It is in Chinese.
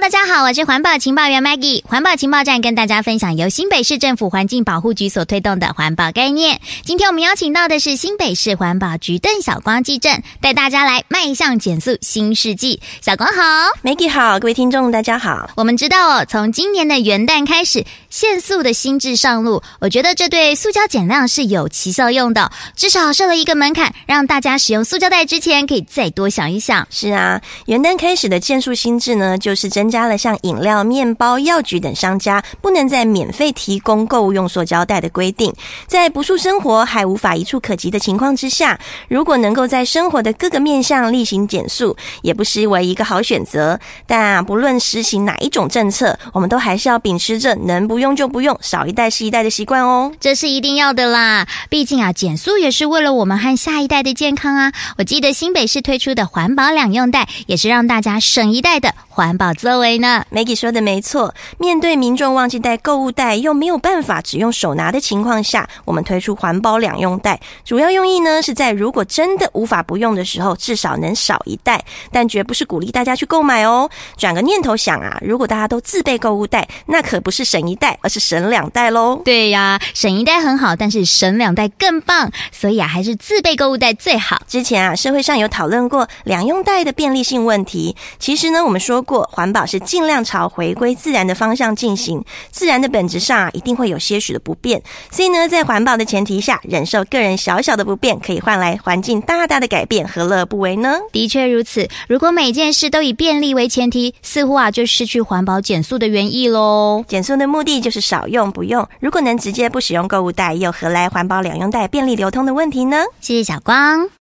大家好，我是环保情报员 Maggie。环保情报站跟大家分享由新北市政府环境保护局所推动的环保概念。今天我们邀请到的是新北市环保局邓小光技正，带大家来迈向减塑新世纪。小光好。 Maggie 好，各位听众大家好。 我们知道从今年的元旦开始，限塑的新制上路，我觉得这对塑胶减量是有其效用的，至少设了一个门槛，让大家使用塑胶袋之前可以再多想一想。 是啊，元旦开始的限塑新制呢，就是增加了像饮料、面包、药局等商家不能再免费提供购物用塑胶袋的规定。在不速生活还无法一触可及的情况之下，如果能够在生活的各个面向力行减塑，也不失为一个好选择。但不论实行哪一种政策，我们都还是要秉持着能不用就不用，少一袋是一袋的习惯哦。 这是一定要的啦，毕竟减塑也是为了我们和下一代的健康啊。我记得新北市推出的环保两用袋，也是让大家省一袋的环保作为呢。 Maggie 说的没错，面对民众忘记带购物袋又没有办法只用手拿的情况下，我们推出环保两用袋，主要用意呢是在如果真的无法不用的时候，至少能少一袋，但绝不是鼓励大家去购买哦。转个念头想啊，如果大家都自备购物袋，那可不是省一袋，而是省两袋咯。 对呀，省一袋很好，但是省两袋更棒，所以还是自备购物袋最好。 之前社会上有讨论过两用袋的便利性问题，其实呢我们说过，环保是尽量朝回归自然的方向进行，自然的本质上一定会有些许的不便，所以呢在环保的前提下，忍受个人小小的不便，可以换来环境大大的改变，何乐而不为呢？ 的确如此，如果每件事都以便利为前提，似乎就失去环保减塑的原意咯。 减塑的目的就是少用不用，如果能直接不使用购物袋，又何来环保两用袋便利流通的问题呢？ 谢谢小光。